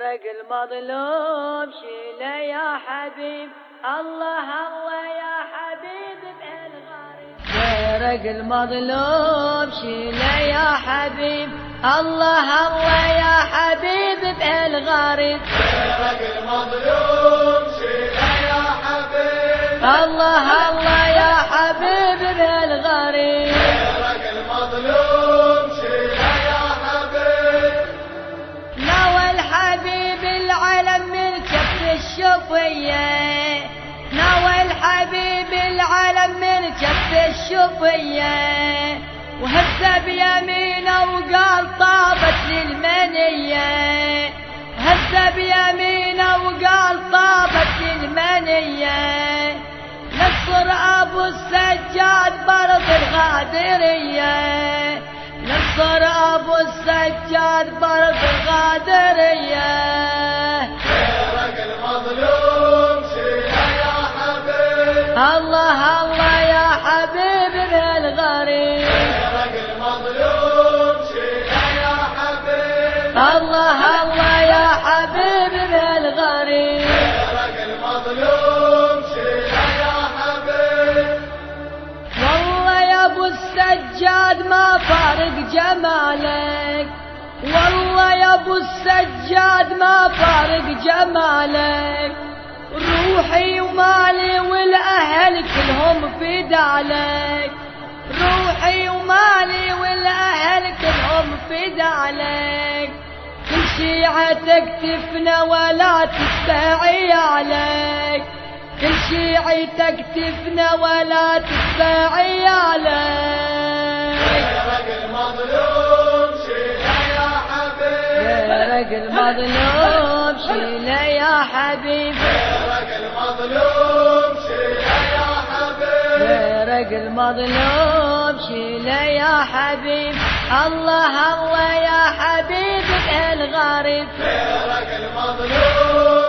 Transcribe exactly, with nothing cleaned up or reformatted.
غيرك المظلوم شيله يا حبيب، الله الله يا حبيب بالغريب. غيرك المظلوم شيله يا حبيب، الله الله يا حبيب بالغريب. غيرك المظلوم شيله يا حبيب، الله الله يا حبيب بالغريب. غيرك المظلوم شيله يا حبيب. نوى الحبيب العلم من كف الشفية، نوى الحبيب العلم من كف الشفية، وهز بيمينه وقال طابت للمنية، هز بيمينه وقال طابت للمنية. نصر ابو السجاد برض الغادرية، نصر ابو السجاد برض الغادرية. غيرك المظلوم شيله يا حبيب، الله الله يا حبيب بالغريب. غيرك المظلوم شيله يا حبيب، الله الله يا حبيب بالغريب. غيرك المظلوم شيله يا حبيب. والله يا ابو السجاد ما فارق جمالك، والله يا ابو السجاد ما فارق جمالك. روحي ومالي والاهل كلهم فدالك، روحي ومالي والاهل كلهم فدالك. كل شيعتك تفنى ولا تتبعي عليك، كل شيعتك تفنى ولا تتبعي عليك. غيرك المظلوم شيله يا حبيب، غيرك المظلوم شيله يا حبيب، غيرك المظلوم شيله يا حبيب. غيرك المظلوم شيله يا حبيب، الله الله يا حبيب بالغريب. غيرك المظلوم